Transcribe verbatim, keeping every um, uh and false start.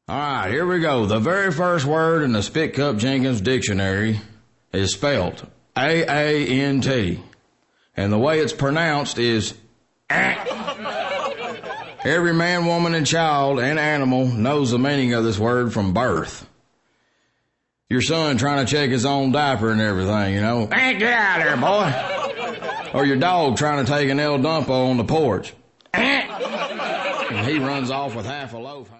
All right, here we go. The very first word in the Spit Cup Jenkins dictionary is spelled A A N T. And the way it's pronounced is ant. Every man, woman, and child and animal knows the meaning of this word from birth. Your son trying to check his own diaper and everything, you know. Ant, get out of there, boy. Or your dog trying to take an El Dumpo on the porch. Ant. And he runs off with half a loaf.